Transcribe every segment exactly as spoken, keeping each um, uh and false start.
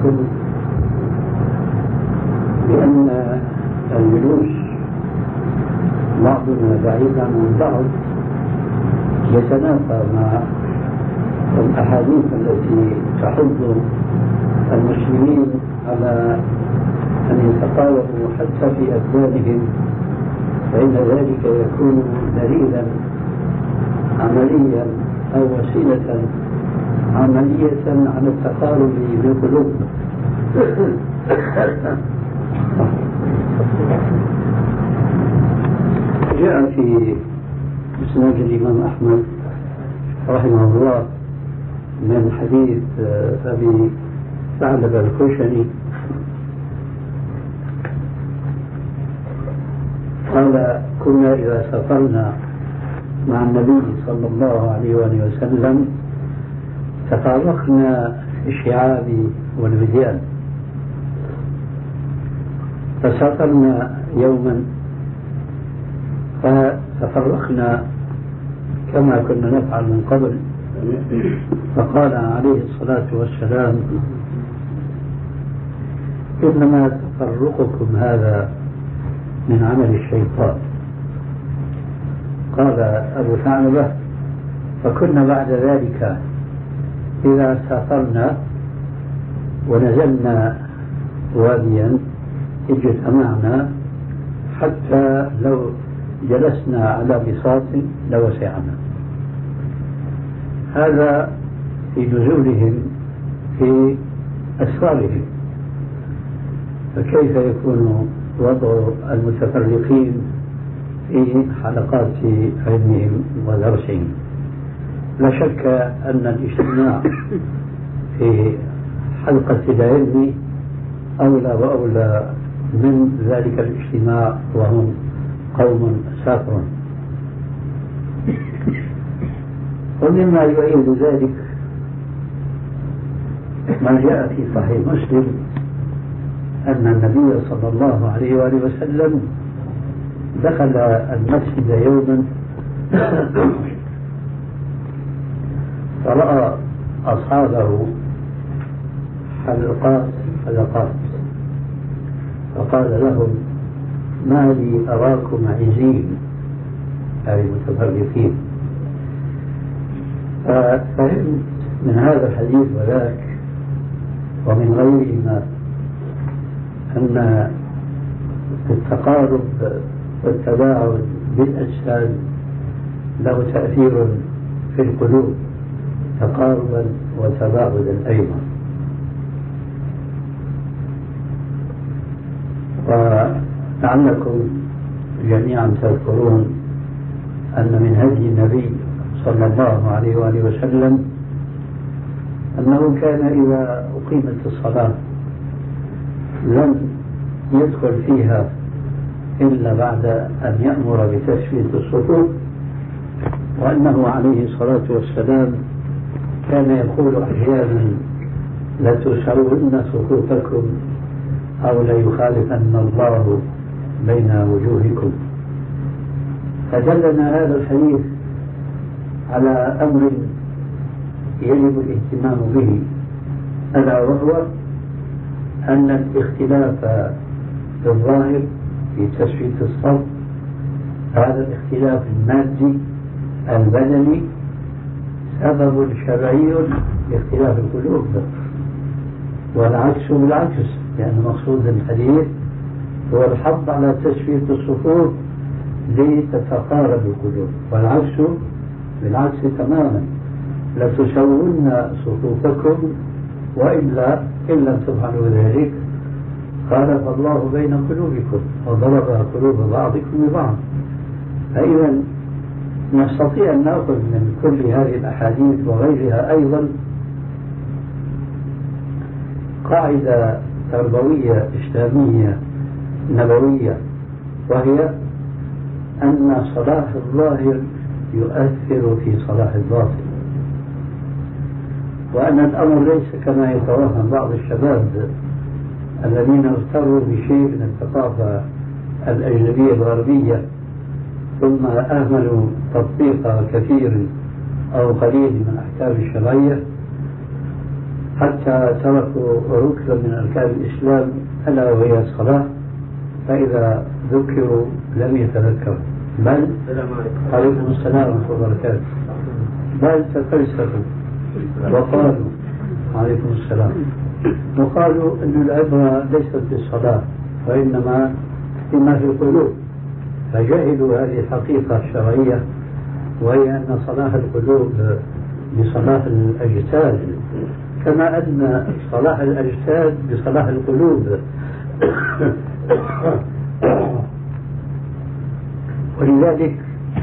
الكتب بأن الجلوس بعضنا بعيدا عن بعض يتنافى مع الأحاديث التي تحض المسلمين على أن يتقاربوا حتى في أبدانهم، فإن ذلك يكون دليلا عمليا أو وسيلة عملية على التقارب بالقلوب. جاء في مسند الإمام أحمد رحمه الله من حديث أبي ثعلبة الخشني قال: كنا إذا سافرنا مع النبي صلى الله عليه وآله وسلم تفارقنا في الشعاب والوديان، فسافرنا يوما فتفرقنا كما كنا نفعل من قبل، فقال عليه الصلاة والسلام: إنما تفرقكم هذا من عمل الشيطان. قال أبو ثعلبة: فكنا بعد ذلك إذا سافرنا ونزلنا واديا اجتمعنا حتى لو جلسنا على بساط لوسعنا. هذا في نزولهم في أسفارهم، فكيف يكون وضع المتفرقين في حلقات علمهم ودرسهم؟ لا شك أن الاجتماع في حلقة العلم أولى وأولى من ذلك الاجتماع وهم قوم سافر. ومما يؤيد ذلك ما جاء في صحيح مسلم أن النبي صلى الله عليه وآله وسلم دخل المسجد يوما فرأى أصحابه حلقات حلقات، فقال لهم: ما لي أراكم عزين، أي متفرقين. ففهمت من هذا الحديث وذاك ومن غيرهما أن التقارب والتباعد بالأجساد له تأثير في القلوب تقاربا وتباعدا أيضا. ولعلكم جميعا تذكرون أن من هدي النبي صلى الله عليه وآله وسلم أنه كان إذا أقيمت الصلاة لم يدخل فيها إلا بعد أن يأمر بتسوية الصفوف، وأنه عليه الصلاة والسلام كان يقول أحيانا: لتسون صفوفكم أو ليخالفن الله بين وجوهكم. فدلنا هذا الحديث على أمر يجب الاهتمام به، ألا وهو أن الاختلاف في الظاهر في تسوية الصف هذا الاختلاف المادي البدني سبب شرعي لاختلاف القلوب، والعكس بالعكس، لأن مقصود الحديث هو الحث على تسوية الصفوف لتتقارب القلوب، والعكس بالعكس تماما: لتسون صفوفكم وإلا إن لم تفعلوا ذلك خالف الله بين قلوبكم وضرب قلوب بعضكم ببعض. فإذا نستطيع أن نأخذ من كل هذه الأحاديث وغيرها أيضا قاعدة تربوية إسلامية نبوية، وهي أن صلاح الظاهر يؤثر في صلاح الباطن، وأن الأمر ليس كما يتوهم بعض الشباب الذين اغتروا بشيء من الثقافة الأجنبية الغربية ثم أهملوا تطبيق كثير أو قليل من الأحكام الشرعية، حتى تركوا ركنا من أركان الإسلام ألا وهي الصلاة، فإذا ذكروا لم يتذكروا، بل عليكم السلام ورحمة الله وبركاته، بل تفلسفوا وقالوا عليكم السلام وقالوا أن العبرة ليست بالصلاة وإنما بما في القلوب، فجهلوا هذه الحقيقة الشرعية، وهي أن صلاح القلوب بصلاح الأجساد، كما أن صلاح الأجساد بصلاح القلوب. ولذلك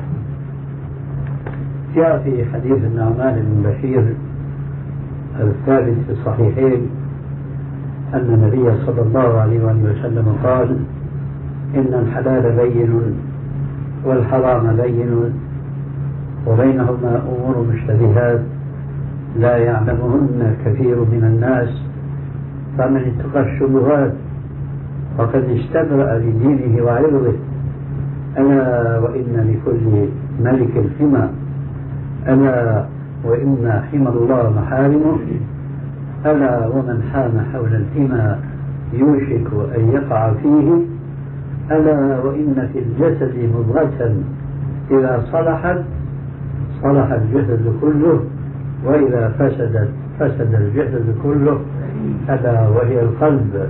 جاء في حديث النعمان بن بشير الثابت في الصحيحين أن النبي صلى الله عليه وسلم قال: إن الحلال بين والحرام بين وبينهما أمور مشتبهات لا يعلمهن كثير من الناس، فمن اتقى الشبهات فقد استبرأ لدينه وعرضه. ألا وإن لكل ملك حمى، ألا وإن حمى الله محارمه، ألا ومن حام حول الحمى يوشك أن يقع فيه، ألا وإن في الجسد مضغة إذا صلحت صلح الجسد كله، وإذا فسدت فسد الجسد كله، ألا وهي القلب.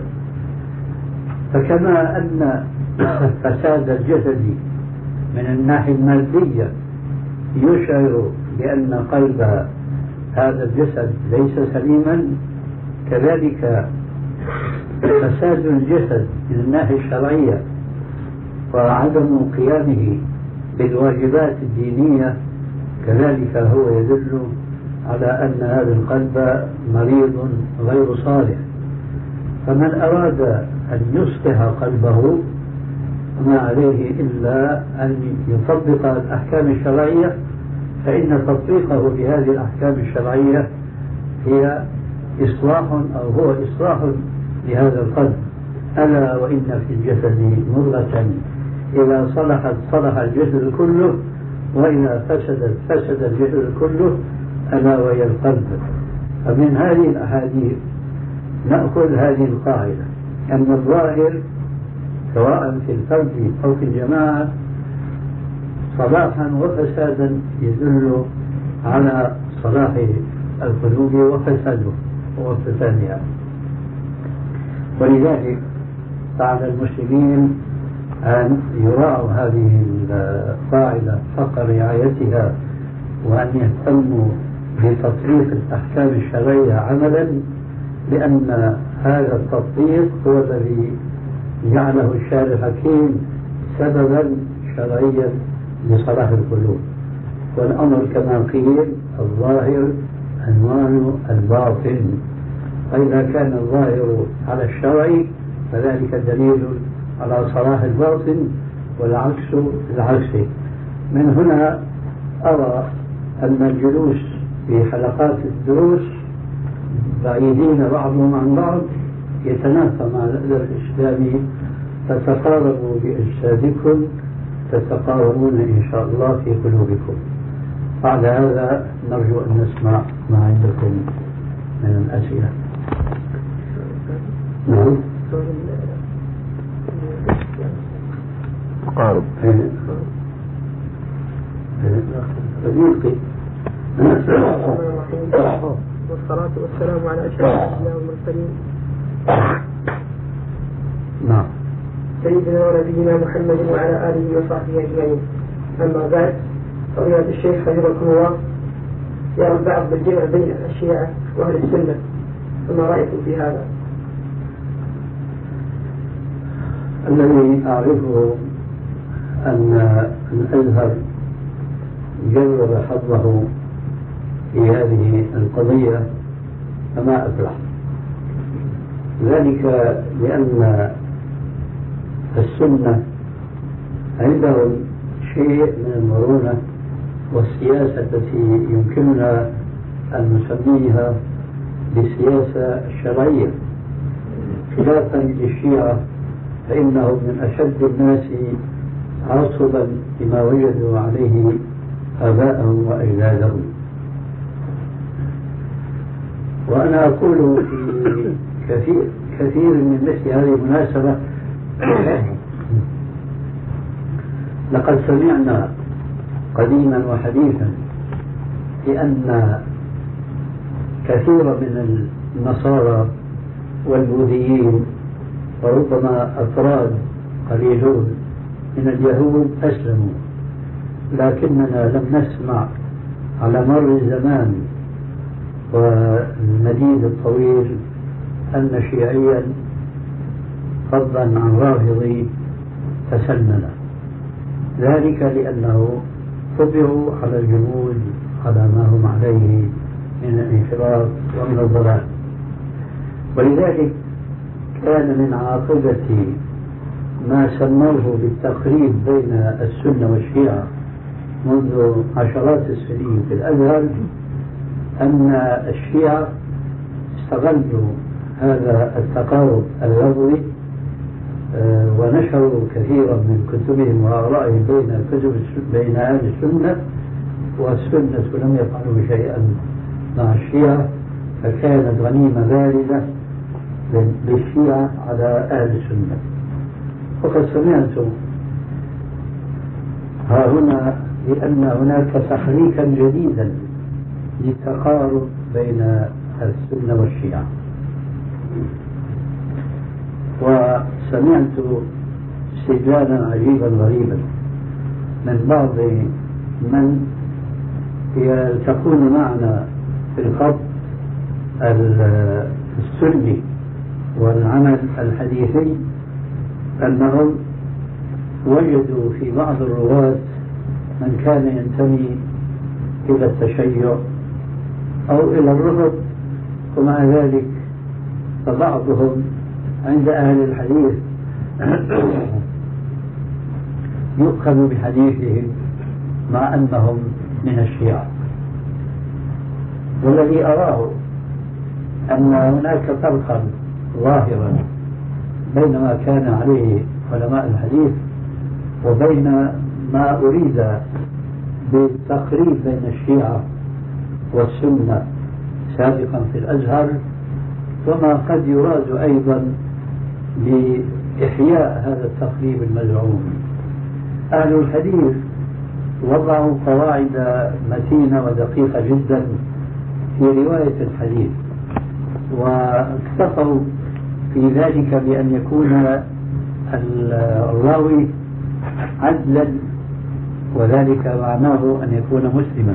فكما أن فساد الجسد من الناحية المادية يشعر بأن قلب هذا الجسد ليس سليما، كذلك فساد الجسد من الناحية الشرعية وعدم قيامه بالواجبات الدينية كذلك هو يدل على أن هذا القلب مريض غير صالح. فمن أراد أن يصلح قلبه ما عليه إلا أن يطبق الأحكام الشرعية، فإن تطبيقه بهذه الأحكام الشرعية هي إصلاح أو هو إصلاح لهذا القلب. ألا وإن في الجسد مضغة إذا صلحت صلح الجسد كله، وإذا فسدت فسد الجسد كله، ألا وهي القلب. فمن هذه الأحاديث نأخذ هذه القاعدة أن الظاهر سواء في الفرد أو في الجماعة صلاحا وفسادا يدل على صلاح القلوب وفساده وفسادها. ولذلك فعلى المسلمين أن يراعوا هذه القاعدة حق رعايتها، وأن يهتموا بتطبيق الأحكام الشرعية عملا، لأن هذا التطبيق هو الذي جعله الشارع الحكيم سببا شرعيا لصلاح القلوب. والأمر كما قيل الظاهر عنوان الباطن، فإذا كان الظاهر على الشرع فذلك دليل على صلاح الباطن، والعكس العكس. من هنا أرى أن الجلوس في حلقات الدروس بعيدين بعضهم عن بعض يتنافى مع الأدب الإسلامي، فتقاربوا بأجسادكم تتقاربون إن شاء الله في قلوبكم. بعد هذا نرجو أن نسمع ما عندكم من الأسئلة. نعم. تقارب. يلقي. والصلاة والسلام على أشرف الأنبياء والمرسلين. نعم. سيدنا ونبينا محمد وعلى آله وصحبه أجمعين. أما بعد، فضيلة الشيخ حفظكم الله يرى البعض بالجمع بين الشيعة وأهل السنة، فما رأيكم في هذا؟ الذي أعرفه أن الأزهر جرب حظه في هذه القضية فما أفلح، ذلك لأن السنة عندهم شيء من المرونة والسياسة التي يمكننا أن نسميها بالسياسة الشرعية، خلافا للشيعة فإنهم من أشد الناس عصبا لما وجدوا عليه آباءهم وأجدادهم. وأنا أقول في كثير كثير من مثل هذه المناسبة لقد سمعنا قديما وحديثا بأن كثيرا من النصارى والبوذيين وربما أفراد قليلون من اليهود أسلموا، لكننا لم نسمع على مر الزمان والمديد الطويل أن شيعيا فضلا عن رافضي تسلل، ذلك لأنه طبعوا على الجمود على ما هم عليه من الانحراف ومن الضلال. ولذلك كان من عاقبة ما سموه بالتقريب بين السنة والشيعة منذ عشرات السنين في الأزهر أن الشيعة استغلوا هذا التقارب اللغوي ونشروا كثيرا من كتبهم وآرائهم بين كتب بين أهل السنة، والسنة لم يفعلوا شيئا مع الشيعة، فكانت غنيمة باردة للشيعة على أهل السنة. وقد سمعت ها هنا بأن هناك تحريكا جديدا للتقارب بين السنة والشيعة، وسمعت استدلالا عجيبا غريبا من بعض من يلتقون معنا في الخط السني والعمل الحديثي أنهم وجدوا في بعض الرواة من كان ينتمي إلى التشيع أو إلى الرفض، ومع ذلك فبعضهم عند أهل الحديث يؤخذ بحديثهم مع أنهم من الشيعة. والذي أراه أن هناك فرقا ظاهرا بين ما كان عليه علماء الحديث وبين ما أريد بالتقريب بين الشيعة والسنة سابقا في الأزهر، وما قد يراد أيضا لإحياء هذا التقريب المزعوم. أهل الحديث وضعوا قواعد متينة ودقيقة جدا في رواية الحديث، واكتفوا في ذلك بأن يكون الراوي عدلا، وذلك معناه أن يكون مسلما،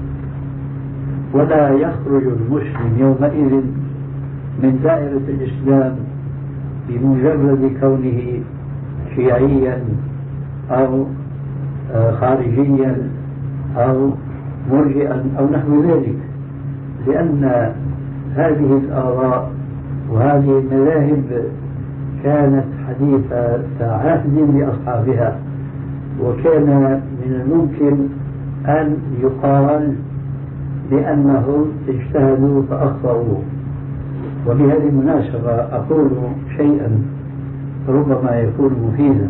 ولا يخرج المسلم يومئذ من دائرة الإسلام بمجرد كونه شيعيا أو خارجيا أو مرجئا أو نحو ذلك، لأن هذه الآراء وهذه المذاهب كانت حديثة عهد لأصحابها، وكان من الممكن أن يقال بأنهم اجتهدوا فأخطأوا. وبهذه المناسبة أقول شيئا ربما يكون مفيدا،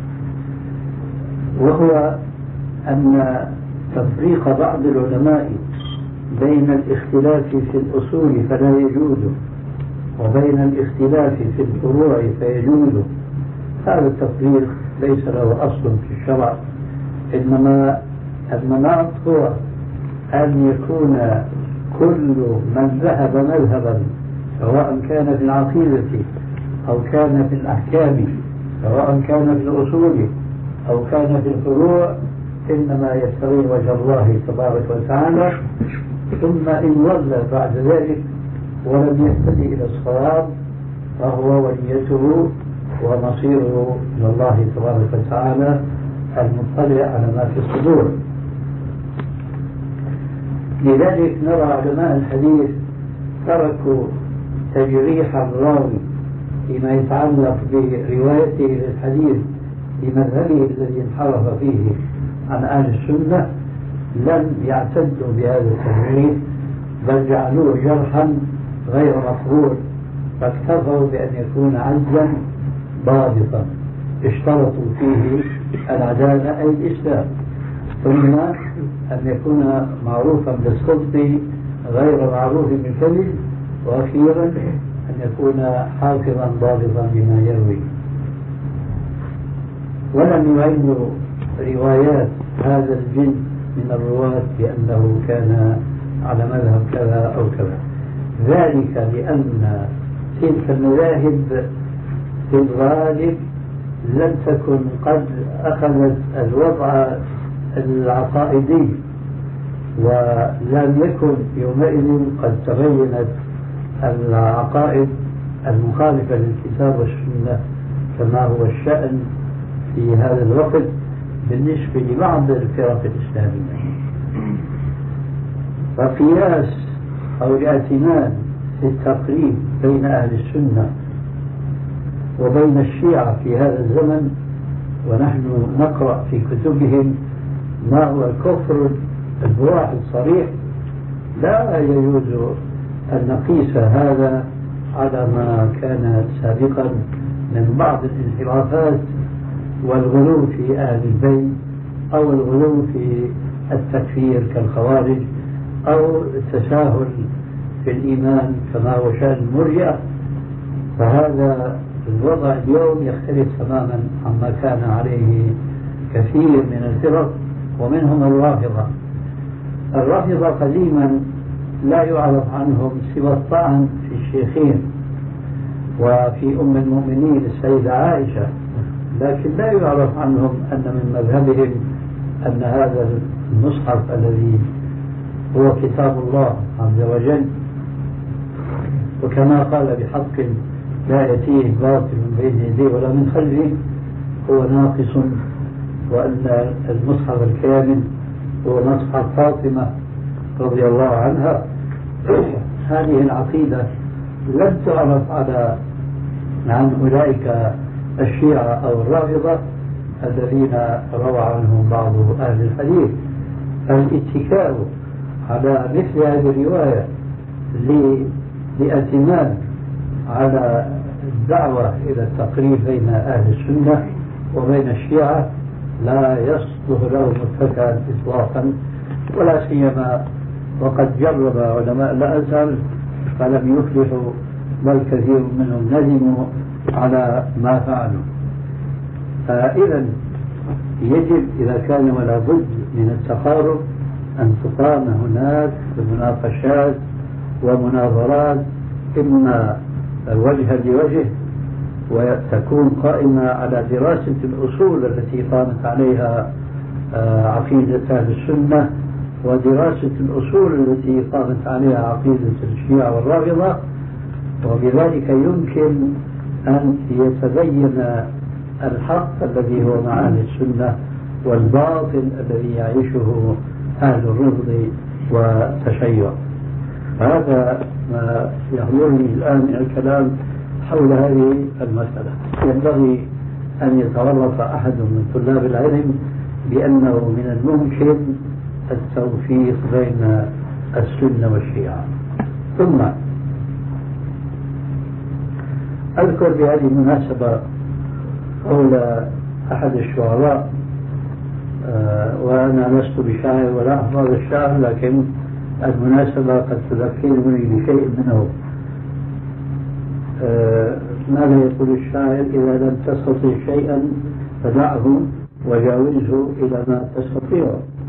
وهو أن تفريق بعض العلماء بين الاختلاف في الأصول فلا يجوز وبين الاختلاف في الفروع فيجوز، هذا التفريق ليس له أصل في الشرع، إنما المناط هو أن يكون كل من ذهب مذهبا سواء كان في العقيدة أو كان في الأحكام سواء كان في الأصول أو كان في الفروع إنما يبتغي وجه الله تبارك وتعالى، ثم إن ضل بعد ذلك ولم يهتدي إلى الصواب فهو وليته ومصيره إلى الله تبارك وتعالى المطلع على ما في الصدور. لذلك نرى علماء الحديث تركوا تجريح الراوي فيما يتعلق بروايته للحديث بمذهبه الذي انحرف فيه عن أهل السنة، لم يعتدوا بهذا التجريح بل جعلوه جرحا غير مقبول، فاكتفوا بأن يكون عزا ضابطا اشترطوا فيه العدالة أي الإسلام، ثم أن يكون معروفا بالصدق غير معروف بالكذب، وأخيرا أن يكون حافظا ضابطا بما يروي. ولم يعد روايات هذا الجنس من الرواة بأنه كان على مذهب كذا أو كذا، ذلك لأن تلك المذاهب في الغالب لم تكن قد أخذت الوضع العقائدي، ولم يكن يومئذ قد تبينت العقائد المخالفة للكتاب والسنة كما هو الشأن في هذا الوقت بالنسبة لبعض الفرق الإسلامية. فقياس أو الاعتماد في التقريب بين أهل السنة وبين الشيعة في هذا الزمن، ونحن نقرأ في كتبهم ما هو الكفر البواح الصريح، لا يجوز أن نقيس هذا على ما كان سابقا من بعض الانحرافات والغلو في أهل البيت أو الغلو في التكفير كالخوارج أو التساهل في الإيمان كما هو شأن المرجئة. فهذا الوضع اليوم يختلف تماما عما كان عليه كثير من الفرق ومنهم الرافضة. الرافضة قديما لا يعرف عنهم سوى الطعن في الشيخين وفي أم المؤمنين السيدة عائشة، لكن لا يعرف عنهم أن من مذهبهم أن هذا المصحف الذي هو كتاب الله عز وجل، وكما قال بحق لا يأتيه باطل من بين يديه ولا من خلفه هو ناقص، وأن المصحف الكامل هو مصحف فاطمة رضي الله عنها. هذه العقيدة لم تعرف على عن أولئك الشيعة أو الرافضة الذين روى عنهم بعض أهل الحديث. الاتكاء على مثل هذه الرواية لاعتماد على الدعوة إلى التقريب بين أهل السنة وبين الشيعة لا يصلح له متكئا إطلاقا، ولا سيما وقد جرب علماء الأزهر فلم يفلحوا، بل كثير منهم ندموا على ما فعلوا. فإذا يجب إذا كان ولا بد من التقارب أن تقام هناك مناقشات ومناظرات، إما وجها لوجه وتكون قائمة على دراسة الأصول التي قامت عليها عقيدة أهل السنة ودراسة الأصول التي قامت عليها عقيدة الشيعة والرافضة، وبذلك يمكن أن يتبين الحق الذي هو مع أهل السنة والباطل الذي يعيشه أهل الرفض والتشيع. هذا ما يحضرني الآن من الكلام حول هذه المسألة. ينبغي أن يتورط أحد من طلاب العلم بأنه من الممكن التوفيق بين السنة والشيعة. ثم أذكر بهذه المناسبة قول أحد الشعراء، آه وأنا لست بشاعر ولا أحفظ الشعر، لكن المناسبة قد تذكرني بشيء منه. آه ماذا يقول الشاعر؟ إذا لم تستطع شيئا فدعه وجاوزه إلى ما تستطيع.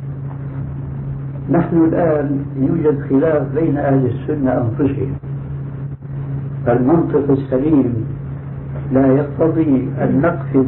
نحن الآن يوجد خلاف بين أهل السنة أنفسهم، فالمنطق السليم لا يقتضي أن نقفز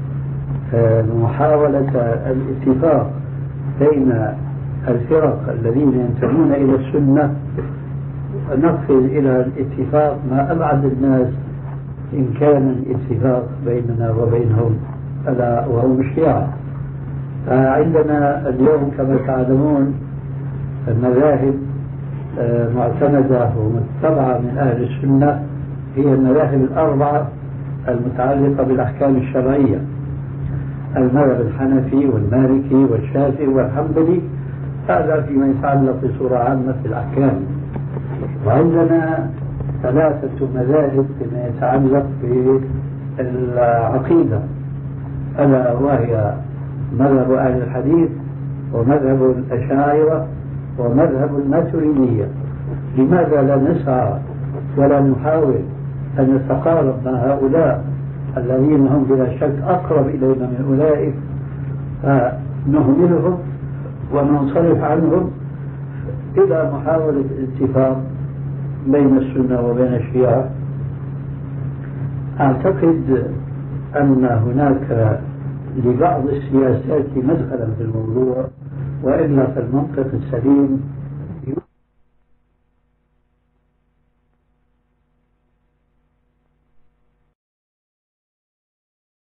محاولة الاتفاق بين الفرق الذين ينتمون إلى السنة، نقفز إلى الاتفاق ما أبعد الناس إن كان الاتفاق بيننا وبينهم ألا وهم الشيعة. فعندنا اليوم كما تعلمون المذاهب معتمدة ومتبعة من أهل السنة هي المذاهب الأربعة المتعلقة بالأحكام الشرعية: المذهب الحنفي والمالكي والشافعي والحنبلي، هذا فيما يتعلق بصورة عامة بالأحكام. وعندنا ثلاثة مذاهب فيما يتعلق بالعقيدة، ألا وهي مذهب أهل الحديث ومذهب الأشاعرة ومذهب الماتريدية. لماذا لا نسعى ولا نحاول أن نتقارب مع هؤلاء الذين هم بلا شك أقرب إلينا من أولئك، فنهملهم وننصرف عنهم إلى محاولة الاتفاق بين السنة وبين الشيعة. أعتقد أن هناك لبعض السياسات مدخلا في الموضوع، وإلا فالمنطق السليم